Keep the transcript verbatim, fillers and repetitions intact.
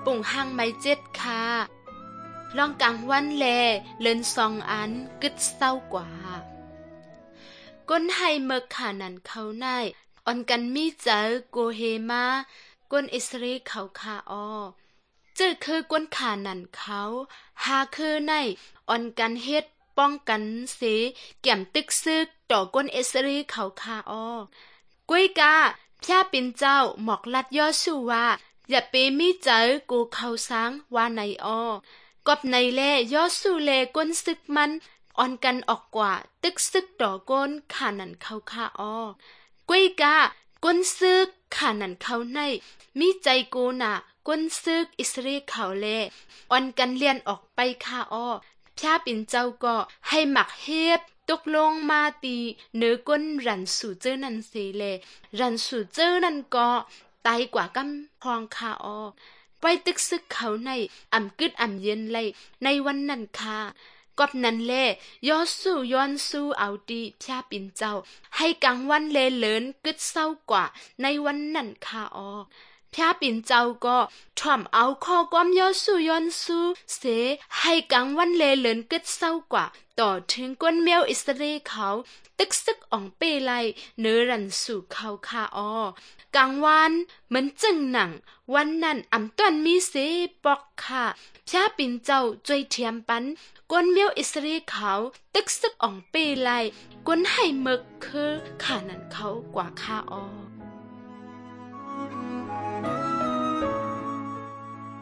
ปุ่งห้างไม้เจ็ดค่ะลองกลางวันแลเลินซองอันกึดเศร้ากว่าก้นให้เมกขานันเขาในอ่อนกันมีเจอโกเฮมาก้นอิสราเอลเขาคาออเจอคือก้นขานันเขาหาคือในอ่อนกันเฮ็ดป้องกันเสแก้มตึกซึกต่อก้นอิสราเอลเขาคาออกุ้ยกาพระปิ่นเจ้าหมอกลัดย่อสู้ว่าอย่าเปมีเจอกูเขาสังว่าในออกอบในแลย่อสู้แลก้นซึกมันอ่อนกันออกกว่าตึกซึกต่อก้นขานันเขาคาออกุ้ยกาก้นซึกขานันเขาในมีใจกูน่ะก้นซึกอิสราเอลเขาแลอ่อนกันเลียนออกไปคาออพระปิ่นเจ้าก็ให้หมักเฮ็บตกลงมาตีเนื้อก้นรันสู่เจ้านันเสเลรันสู่เจ้านันก็ตายกว่ากำพองคาออไปตึกซึกเขาในอ่ำกึดอ่ำเย็นไลในวันนั้นคากอบนั้นแลย้อสู้ย้อนสู้เอาดีพระปิ่นเจ้าให้กลางวันเลเลินกึดเศร้ากว่าในวันนั้นคาออพระปิ่นเจ้าก็ถ่อมเอาข้อความย้อสู้ย้อนสู้เสให้กลางวันเลเลินกึดเศร้ากว่าต่อถึงก้นแมวอิสราเอลเขาตึกซึกอ่องเปไลเนื้อรันสู่เขาคาออกลางวันเหมือนจึงหนังวันนั้นอ่ำต้นมีเสปอกค่ะพระปิ่นเจ้าจวยเทียมปันก้นแมวอิสราเอลเขาตึกซึกอ่องเปไลก้นให้เมึกคือขานันเขากว่าคาออ